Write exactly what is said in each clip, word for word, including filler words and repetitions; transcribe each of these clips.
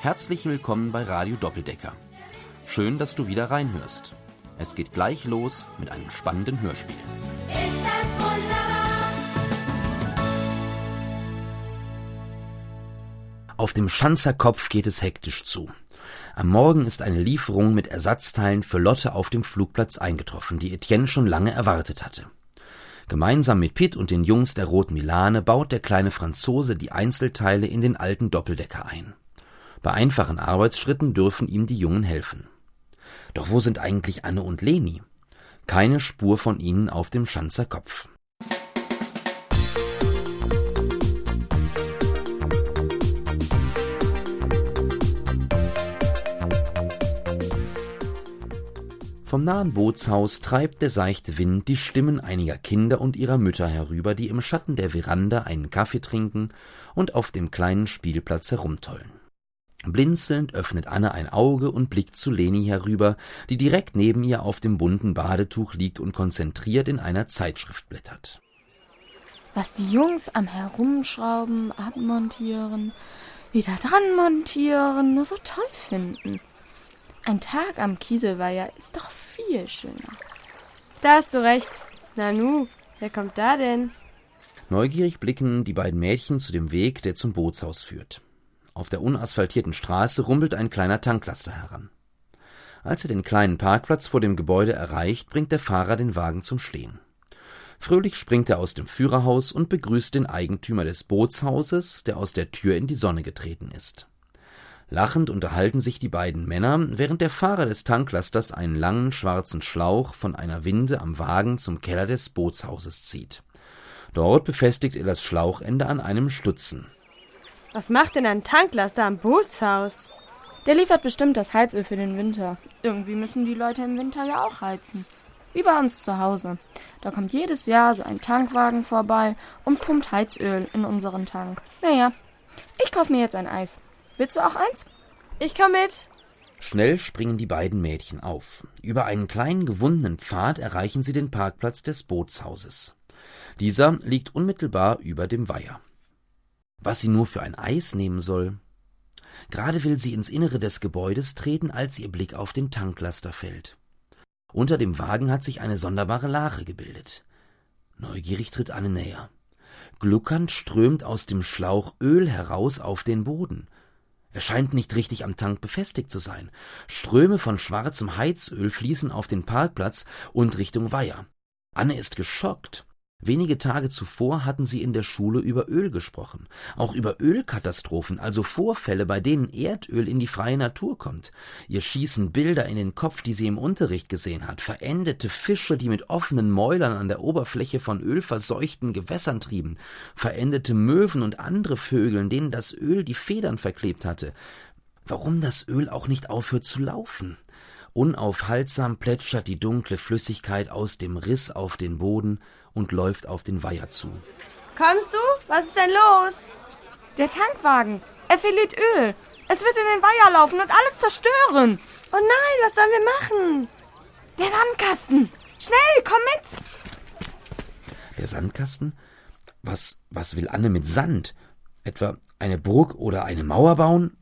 Herzlich willkommen bei Radio Doppeldecker. Schön, dass du wieder reinhörst. Es geht gleich los mit einem spannenden Hörspiel. Ist das wunderbar? Auf dem Schanzerkopf geht es hektisch zu. Am Morgen ist eine Lieferung mit Ersatzteilen für Lotte auf dem Flugplatz eingetroffen, die Etienne schon lange erwartet hatte. Gemeinsam mit Pitt und den Jungs der Roten Milane baut der kleine Franzose die Einzelteile in den alten Doppeldecker ein. Bei einfachen Arbeitsschritten dürfen ihm die Jungen helfen. Doch wo sind eigentlich Anne und Leni? Keine Spur von ihnen auf dem Schanzerkopf. Vom nahen Bootshaus treibt der seichte Wind die Stimmen einiger Kinder und ihrer Mütter herüber, die im Schatten der Veranda einen Kaffee trinken und auf dem kleinen Spielplatz herumtollen. Blinzelnd öffnet Anne ein Auge und blickt zu Leni herüber, die direkt neben ihr auf dem bunten Badetuch liegt und konzentriert in einer Zeitschrift blättert. Was die Jungs am Herumschrauben, abmontieren, wieder dran montieren, nur so toll finden. Ein Tag am Kieselweiher ist doch viel schöner. Da hast du recht. Nanu, wer kommt da denn? Neugierig blicken die beiden Mädchen zu dem Weg, der zum Bootshaus führt. Auf der unasphaltierten Straße rumpelt ein kleiner Tanklaster heran. Als er den kleinen Parkplatz vor dem Gebäude erreicht, bringt der Fahrer den Wagen zum Stehen. Fröhlich springt er aus dem Führerhaus und begrüßt den Eigentümer des Bootshauses, der aus der Tür in die Sonne getreten ist. Lachend unterhalten sich die beiden Männer, während der Fahrer des Tanklasters einen langen schwarzen Schlauch von einer Winde am Wagen zum Keller des Bootshauses zieht. Dort befestigt er das Schlauchende an einem Stutzen. Was macht denn ein Tanklaster am Bootshaus? Der liefert bestimmt das Heizöl für den Winter. Irgendwie müssen die Leute im Winter ja auch heizen. Wie bei uns zu Hause. Da kommt jedes Jahr so ein Tankwagen vorbei und pumpt Heizöl in unseren Tank. Naja, ich kauf mir jetzt ein Eis. Willst du auch eins? Ich komm mit. Schnell springen die beiden Mädchen auf. Über einen kleinen gewundenen Pfad erreichen sie den Parkplatz des Bootshauses. Dieser liegt unmittelbar über dem Weiher. Was sie nur für ein Eis nehmen soll? Gerade will sie ins Innere des Gebäudes treten, als ihr Blick auf den Tanklaster fällt. Unter dem Wagen hat sich eine sonderbare Lache gebildet. Neugierig tritt Anne näher. Gluckernd strömt aus dem Schlauch Öl heraus auf den Boden. Er scheint nicht richtig am Tank befestigt zu sein. Ströme von schwarzem Heizöl fließen auf den Parkplatz und Richtung Weiher. Anne ist geschockt. Wenige Tage zuvor hatten sie in der Schule über Öl gesprochen. Auch über Ölkatastrophen, also Vorfälle, bei denen Erdöl in die freie Natur kommt. Ihr schießen Bilder in den Kopf, die sie im Unterricht gesehen hat. Verendete Fische, die mit offenen Mäulern an der Oberfläche von ölverseuchten Gewässern trieben. Verendete Möwen und andere Vögel, denen das Öl die Federn verklebt hatte. Warum das Öl auch nicht aufhört zu laufen? Unaufhaltsam plätschert die dunkle Flüssigkeit aus dem Riss auf den Boden und läuft auf den Weiher zu. Kommst du? Was ist denn los? Der Tankwagen. Er verliert Öl. Es wird in den Weiher laufen und alles zerstören. Oh nein, was sollen wir machen? Der Sandkasten. Schnell, komm mit. Der Sandkasten? Was, was will Anne mit Sand? Etwa eine Burg oder eine Mauer bauen?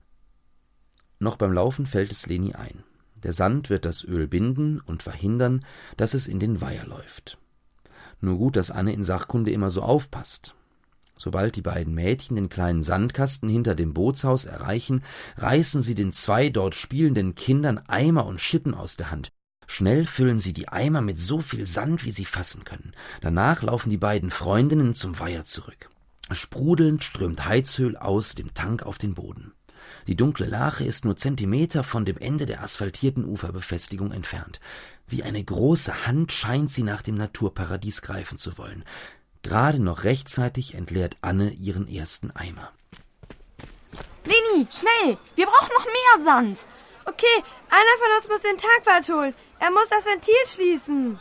Noch beim Laufen fällt es Leni ein. Der Sand wird das Öl binden und verhindern, dass es in den Weiher läuft. Nur gut, dass Anne in Sachkunde immer so aufpasst. Sobald die beiden Mädchen den kleinen Sandkasten hinter dem Bootshaus erreichen, reißen sie den zwei dort spielenden Kindern Eimer und Schippen aus der Hand. Schnell füllen sie die Eimer mit so viel Sand, wie sie fassen können. Danach laufen die beiden Freundinnen zum Weiher zurück. Sprudelnd strömt Heizöl aus dem Tank auf den Boden. Die dunkle Lache ist nur Zentimeter von dem Ende der asphaltierten Uferbefestigung entfernt. Wie eine große Hand scheint sie nach dem Naturparadies greifen zu wollen. Gerade noch rechtzeitig entleert Anne ihren ersten Eimer. Leni, schnell! Wir brauchen noch mehr Sand! Okay, einer von uns muss den Tankwart holen. Er muss das Ventil schließen.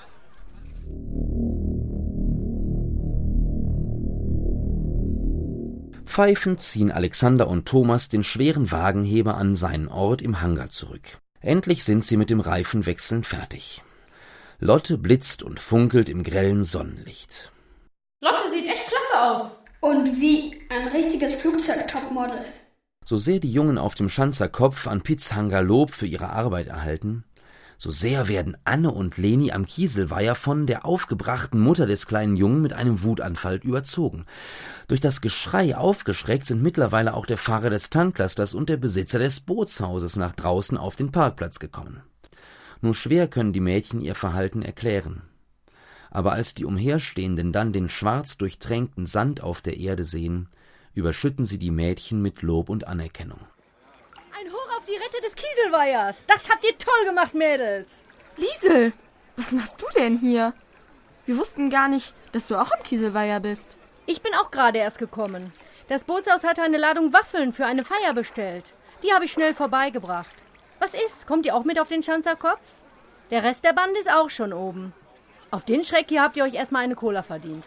Pfeifend ziehen Alexander und Thomas den schweren Wagenheber an seinen Ort im Hangar zurück. Endlich sind sie mit dem Reifenwechseln fertig. Lotte blitzt und funkelt im grellen Sonnenlicht. Lotte sieht echt klasse aus. Und wie ein richtiges Flugzeug-Topmodel. So sehr die Jungen auf dem Schanzer Kopf an Pitts Hangar Lob für ihre Arbeit erhalten, so sehr werden Anne und Leni am Kieselweiher von der aufgebrachten Mutter des kleinen Jungen mit einem Wutanfall überzogen. Durch das Geschrei aufgeschreckt sind mittlerweile auch der Fahrer des Tanklasters und der Besitzer des Bootshauses nach draußen auf den Parkplatz gekommen. Nur schwer können die Mädchen ihr Verhalten erklären. Aber als die Umherstehenden dann den schwarz durchtränkten Sand auf der Erde sehen, überschütten sie die Mädchen mit Lob und Anerkennung. Ein Hoch auf die Rette des Kieselweihers. Das habt ihr toll gemacht, Mädels. Liesel, was machst du denn hier? Wir wussten gar nicht, dass du auch am Kieselweiher bist. Ich bin auch gerade erst gekommen. Das Bootshaus hatte eine Ladung Waffeln für eine Feier bestellt. Die habe ich schnell vorbeigebracht. Was ist? Kommt ihr auch mit auf den Schanzer Kopf? Der Rest der Bande ist auch schon oben. Auf den Schreck hier habt ihr euch erstmal eine Cola verdient.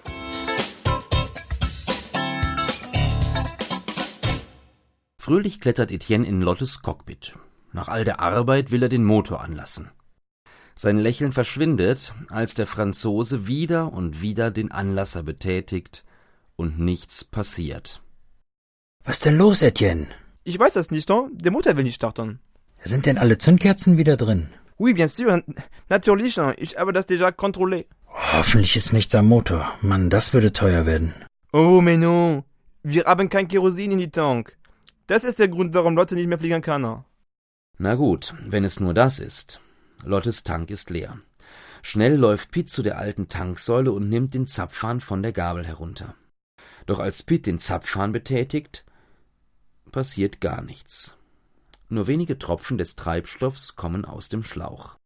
Fröhlich klettert Etienne in Lottes Cockpit. Nach all der Arbeit will er den Motor anlassen. Sein Lächeln verschwindet, als der Franzose wieder und wieder den Anlasser betätigt und nichts passiert. Was denn los, Etienne? Ich weiß das nicht, hein? Der Motor will nicht starten. Sind denn alle Zündkerzen wieder drin? Oui, bien sûr, natürlich, hein? Ich habe das déjà contrôlé. Hoffentlich ist nichts am Motor. Mann, das würde teuer werden. Oh, mais non. Wir haben kein Kerosin in die Tank. Das ist der Grund, warum Lotte nicht mehr fliegen kann. Na gut, wenn es nur das ist. Lottes Tank ist leer. Schnell läuft Pitt zu der alten Tanksäule und nimmt den Zapfhahn von der Gabel herunter. Doch als Pitt den Zapfhahn betätigt, passiert gar nichts. Nur wenige Tropfen des Treibstoffs kommen aus dem Schlauch.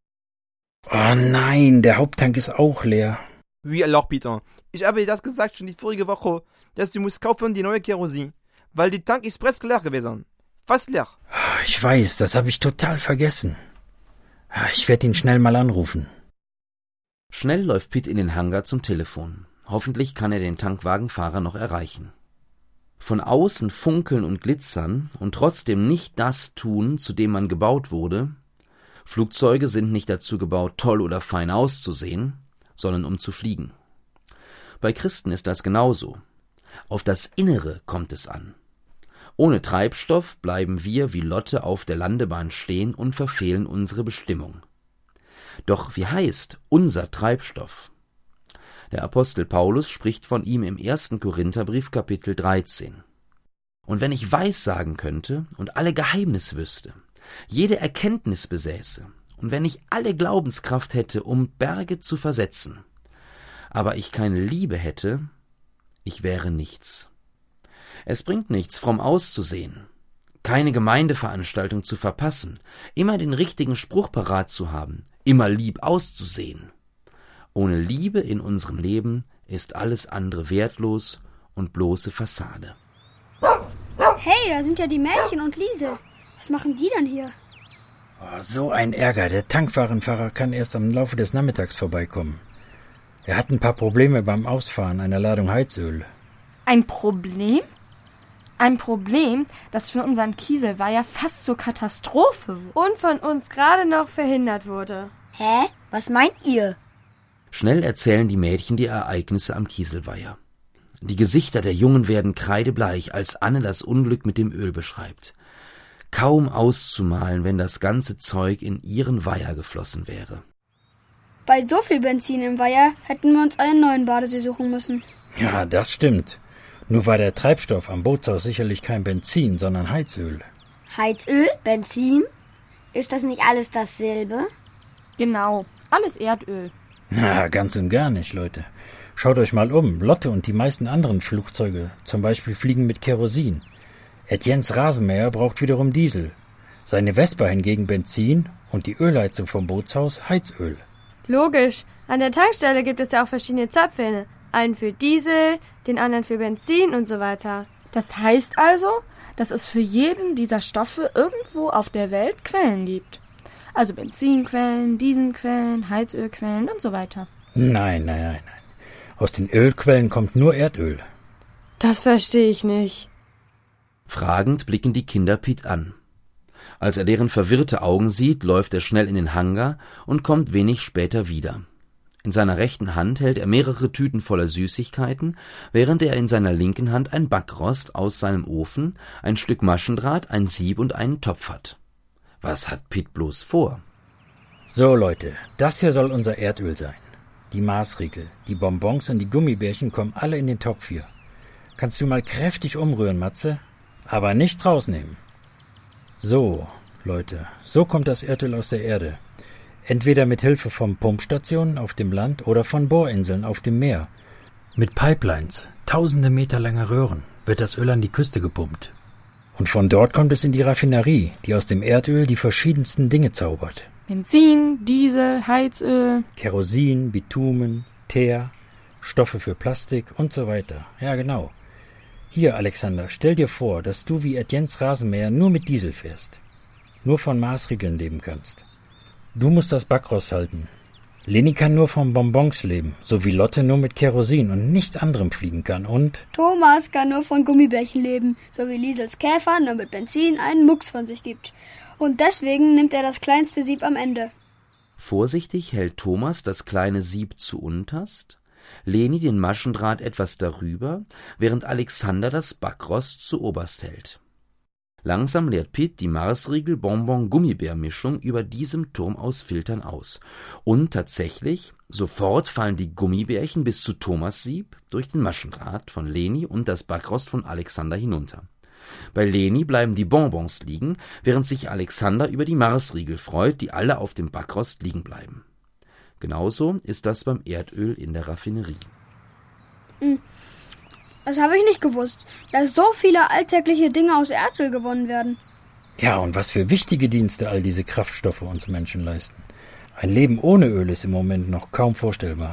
Oh nein, der Haupttank ist auch leer. Oui, alors, Peter. Ich habe dir das gesagt schon die vorige Woche, dass du musst kaufen die neue Kerosin. Weil die Tank ist presque leer gewesen. Fast leer. Ich weiß, das habe ich total vergessen. Ich werde ihn schnell mal anrufen. Schnell läuft Pitt in den Hangar zum Telefon. Hoffentlich kann er den Tankwagenfahrer noch erreichen. Von außen funkeln und glitzern und trotzdem nicht das tun, zu dem man gebaut wurde. Flugzeuge sind nicht dazu gebaut, toll oder fein auszusehen, sondern um zu fliegen. Bei Christen ist das genauso. Auf das Innere kommt es an. Ohne Treibstoff bleiben wir wie Lotte auf der Landebahn stehen und verfehlen unsere Bestimmung. Doch wie heißt unser Treibstoff? Der Apostel Paulus spricht von ihm im ersten Korintherbrief Kapitel dreizehn. Und wenn ich Weissagen könnte und alle Geheimnisse wüsste, jede Erkenntnis besäße, und wenn ich alle Glaubenskraft hätte, um Berge zu versetzen, aber ich keine Liebe hätte, ich wäre nichts. Es bringt nichts, fromm auszusehen, keine Gemeindeveranstaltung zu verpassen, immer den richtigen Spruch parat zu haben, immer lieb auszusehen. Ohne Liebe in unserem Leben ist alles andere wertlos und bloße Fassade. Hey, da sind ja die Mädchen und Liesel. Was machen die denn hier? Oh, so ein Ärger. Der Tankwagenfahrer kann erst am Laufe des Nachmittags vorbeikommen. Er hat ein paar Probleme beim Ausfahren einer Ladung Heizöl. Ein Problem? Ein Problem, das für unseren Kieselweiher fast zur Katastrophe wurde. Und von uns gerade noch verhindert wurde. Hä? Was meint ihr? Schnell erzählen die Mädchen die Ereignisse am Kieselweiher. Die Gesichter der Jungen werden kreidebleich, als Anne das Unglück mit dem Öl beschreibt. Kaum auszumalen, wenn das ganze Zeug in ihren Weiher geflossen wäre. Bei so viel Benzin im Weiher hätten wir uns einen neuen Badesee suchen müssen. Ja, das stimmt. Nur war der Treibstoff am Bootshaus sicherlich kein Benzin, sondern Heizöl. Heizöl? Benzin? Ist das nicht alles dasselbe? Genau, alles Erdöl. Na, ganz und gar nicht, Leute. Schaut euch mal um. Lotte und die meisten anderen Flugzeuge zum Beispiel fliegen mit Kerosin. Etiennes Rasenmäher braucht wiederum Diesel. Seine Vespa hingegen Benzin und die Ölheizung vom Bootshaus Heizöl. Logisch. An der Tankstelle gibt es ja auch verschiedene Zapfhähne. Einen für Diesel, den anderen für Benzin und so weiter. Das heißt also, dass es für jeden dieser Stoffe irgendwo auf der Welt Quellen gibt. Also Benzinquellen, Dieselquellen, Heizölquellen und so weiter. Nein, nein, nein, nein. Aus den Ölquellen kommt nur Erdöl. Das verstehe ich nicht. Fragend blicken die Kinder Piet an. Als er deren verwirrte Augen sieht, läuft er schnell in den Hangar und kommt wenig später wieder. In seiner rechten Hand hält er mehrere Tüten voller Süßigkeiten, während er in seiner linken Hand ein Backrost aus seinem Ofen, ein Stück Maschendraht, ein Sieb und einen Topf hat. Was hat Pitt bloß vor? So, Leute, das hier soll unser Erdöl sein. Die Maßriegel, die Bonbons und die Gummibärchen kommen alle in den Topf hier. Kannst du mal kräftig umrühren, Matze? Aber nicht rausnehmen. So, Leute, so kommt das Erdöl aus der Erde. Entweder mit Hilfe von Pumpstationen auf dem Land oder von Bohrinseln auf dem Meer. Mit Pipelines, tausende Meter lange Röhren, wird das Öl an die Küste gepumpt. Und von dort kommt es in die Raffinerie, die aus dem Erdöl die verschiedensten Dinge zaubert. Benzin, Diesel, Heizöl, Kerosin, Bitumen, Teer, Stoffe für Plastik und so weiter. Ja, genau. Hier, Alexander, stell dir vor, dass du wie Etiennes Rasenmäher nur mit Diesel fährst. Nur von Maßregeln leben kannst. Du musst das Backrost halten. Leni kann nur von Bonbons leben, so wie Lotte nur mit Kerosin und nichts anderem fliegen kann und... Thomas kann nur von Gummibärchen leben, so wie Liesels Käfer nur mit Benzin einen Mucks von sich gibt. Und deswegen nimmt er das kleinste Sieb am Ende. Vorsichtig hält Thomas das kleine Sieb zu unterst, Leni den Maschendraht etwas darüber, während Alexander das Backrost zu oberst hält. Langsam leert Pitt die Maßriegel-Bonbon-Gummibär-Mischung über diesem Turm aus Filtern aus. Und tatsächlich, sofort fallen die Gummibärchen bis zu Thomas' Sieb durch den Maschendraht von Leni und das Backrost von Alexander hinunter. Bei Leni bleiben die Bonbons liegen, während sich Alexander über die Maßriegel freut, die alle auf dem Backrost liegen bleiben. Genauso ist das beim Erdöl in der Raffinerie. Hm. Das habe ich nicht gewusst, dass so viele alltägliche Dinge aus Erdöl gewonnen werden. Ja, und was für wichtige Dienste all diese Kraftstoffe uns Menschen leisten. Ein Leben ohne Öl ist im Moment noch kaum vorstellbar.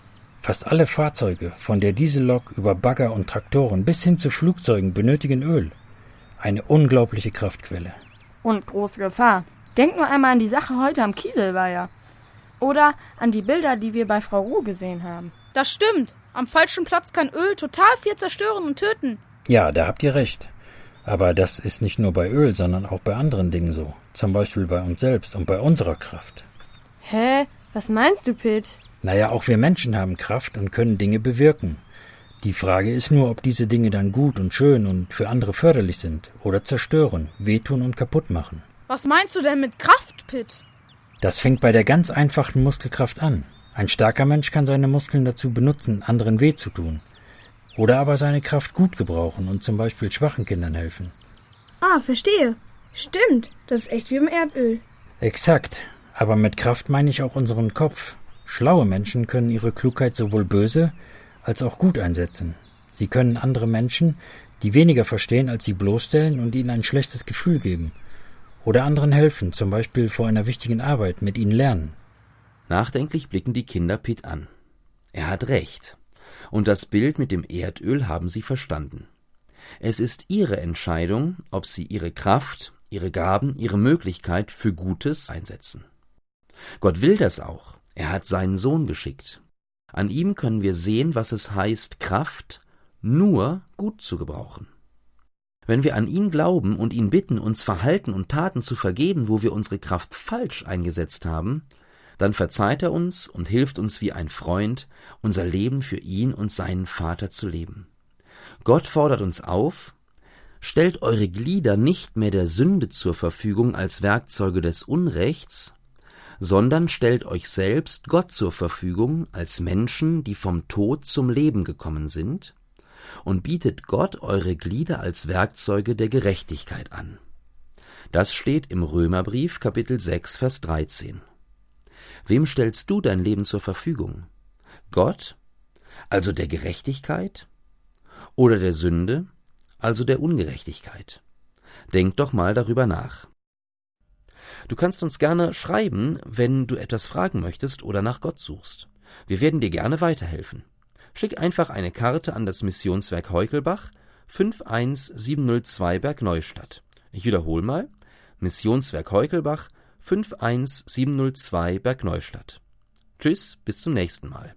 Fast alle Fahrzeuge, von der Diesellok über Bagger und Traktoren bis hin zu Flugzeugen, benötigen Öl. Eine unglaubliche Kraftquelle. Und große Gefahr. Denk nur einmal an die Sache heute am Kieselweiher. Oder an die Bilder, die wir bei Frau Ruh gesehen haben. Das stimmt. Am falschen Platz kann Öl total viel zerstören und töten. Ja, da habt ihr recht. Aber das ist nicht nur bei Öl, sondern auch bei anderen Dingen so. Zum Beispiel bei uns selbst und bei unserer Kraft. Hä? Was meinst du, Pitt? Naja, auch wir Menschen haben Kraft und können Dinge bewirken. Die Frage ist nur, ob diese Dinge dann gut und schön und für andere förderlich sind oder zerstören, wehtun und kaputt machen. Was meinst du denn mit Kraft, Pitt? Das fängt bei der ganz einfachen Muskelkraft an. Ein starker Mensch kann seine Muskeln dazu benutzen, anderen weh zu tun. Oder aber seine Kraft gut gebrauchen und zum Beispiel schwachen Kindern helfen. Ah, verstehe. Stimmt, das ist echt wie im Erdöl. Exakt. Aber mit Kraft meine ich auch unseren Kopf. Schlaue Menschen können ihre Klugheit sowohl böse als auch gut einsetzen. Sie können andere Menschen, die weniger verstehen, als sie bloßstellen und ihnen ein schlechtes Gefühl geben. Oder anderen helfen, zum Beispiel vor einer wichtigen Arbeit, mit ihnen lernen. Nachdenklich blicken die Kinder Pitt an. Er hat recht. Und das Bild mit dem Erdöl haben sie verstanden. Es ist ihre Entscheidung, ob sie ihre Kraft, ihre Gaben, ihre Möglichkeit für Gutes einsetzen. Gott will das auch. Er hat seinen Sohn geschickt. An ihm können wir sehen, was es heißt, Kraft nur gut zu gebrauchen. Wenn wir an ihn glauben und ihn bitten, uns Verhalten und Taten zu vergeben, wo wir unsere Kraft falsch eingesetzt haben, dann verzeiht er uns und hilft uns wie ein Freund, unser Leben für ihn und seinen Vater zu leben. Gott fordert uns auf, stellt eure Glieder nicht mehr der Sünde zur Verfügung als Werkzeuge des Unrechts, sondern stellt euch selbst Gott zur Verfügung als Menschen, die vom Tod zum Leben gekommen sind, und bietet Gott eure Glieder als Werkzeuge der Gerechtigkeit an. Das steht im Römerbrief, Kapitel sechs, Vers dreizehn. Wem stellst du dein Leben zur Verfügung? Gott, also der Gerechtigkeit, oder der Sünde, also der Ungerechtigkeit? Denk doch mal darüber nach. Du kannst uns gerne schreiben, wenn du etwas fragen möchtest oder nach Gott suchst. Wir werden dir gerne weiterhelfen. Schick einfach eine Karte an das Missionswerk Heukelbach, fünf eins sieben null zwei Bergneustadt. Ich wiederhole mal, Missionswerk Heukelbach, fünf eins sieben null zwei Bergneustadt. Tschüss, bis zum nächsten Mal.